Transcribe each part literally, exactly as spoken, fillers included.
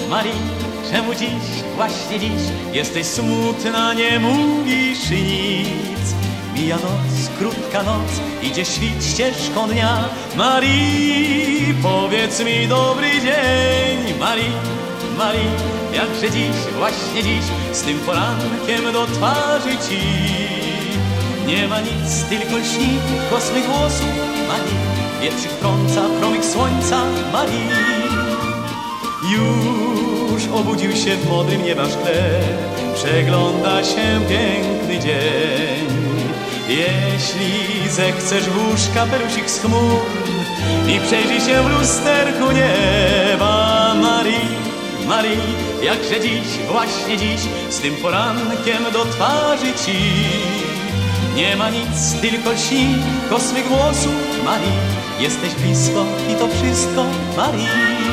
Marii, czemu dziś, właśnie dziś jesteś smutna, nie mówisz nic? Mija noc, krótka noc, idzie świt ścieżką dnia. Marii, powiedz mi dobry dzień. Marii, Marii, jakże dziś, właśnie dziś z tym porankiem do twarzy ci nie ma nic, tylko lśni kosmych włosów Marii. Wietrzyk wtrąca promyk słońca Marii. Już obudził się w modrym nieba szkle, przegląda się piękny dzień. Jeśli zechcesz włóż kapelusik z chmur i przejrzyj się w lusterku nieba. Marii, Marii, jakże dziś, właśnie dziś z tym porankiem do twarzy ci nie ma nic, tylko lśni kosmych włosów Marii. Jesteś blisko i to wszystko Marii.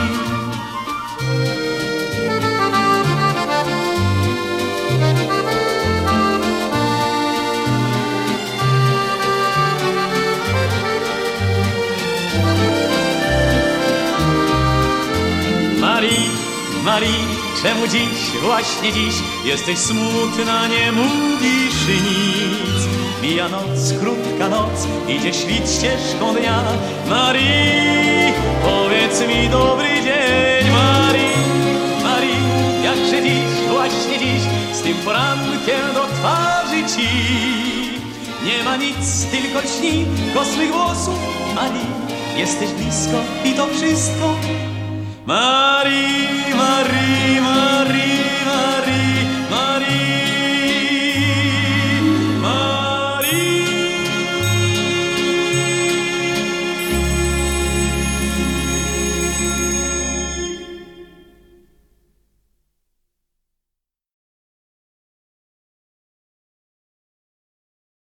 Marii, Marii, czemu dziś, właśnie dziś jesteś smutna, nie mówisz nic? Mija noc, krótka noc, idzie świt ścieżką dnia. Marii, powiedz mi dobry dzień. Marii, Marii, jakże dziś, właśnie dziś z tym porankiem do twarzy ci nie ma nic, tylko lśni kosmych włosów Marii. Jesteś blisko i to wszystko Marii.